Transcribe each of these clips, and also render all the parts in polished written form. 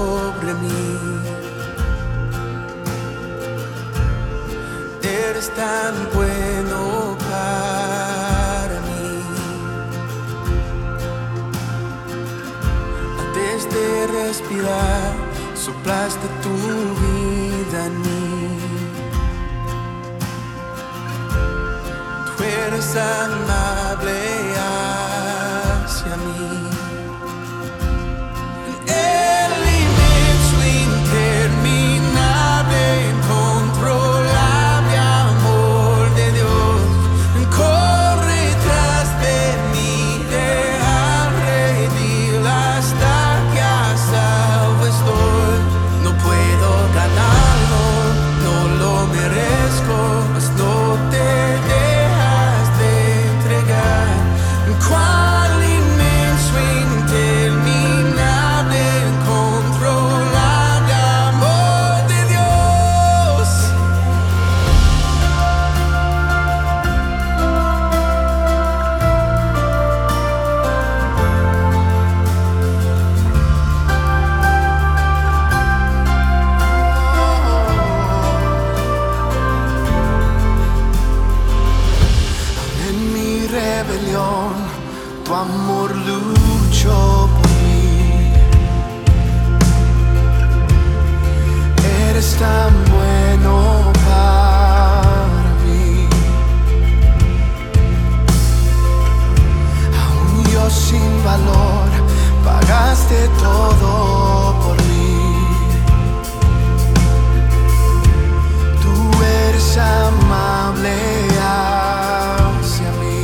sobre mí. Eres tan bueno para mí. Antes de respirar, soplaste tu vida en mí. Tú eres amable hacia mí. El inmenso, interminable, incontrolable amor de Dios corre tras de mí, deja redil hasta que a salvo estoy. No puedo ganarlo, no lo merezco, mas no te dejas de entregar. Cuán inmenso, interminable, incontrolable amor de Dios. En mi rebelión, tu amor luchó por mí. Eres tan bueno para mí. Aún yo sin valor, pagaste todo por mí. Tú eres amable hacia mí.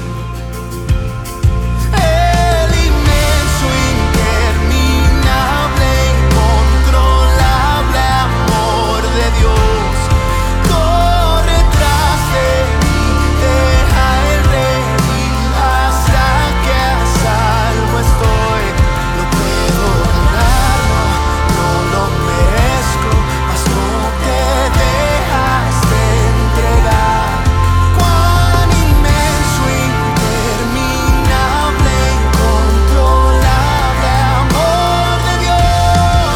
El inmenso, interminable, incontrolable amor de Dios corre tras de mí, deja el redil hasta que a salvo estoy. No puedo ganarlo, no lo merezco, mas no te dejas de entregar. Cuán inmenso, interminable, incontrolable amor de Dios.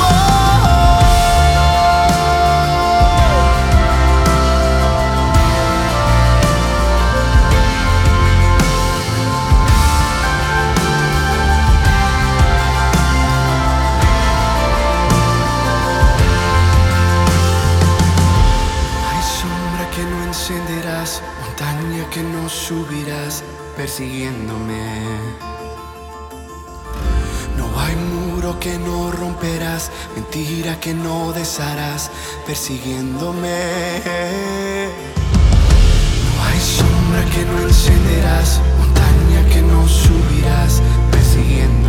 Hay sombra que no encenderás, montaña que no subirás, persiguiéndome. No hay muro que no romperás, mentira que no desharás, persiguiéndome. No hay sombra que no encenderás, montaña que no subirás, persiguiéndome.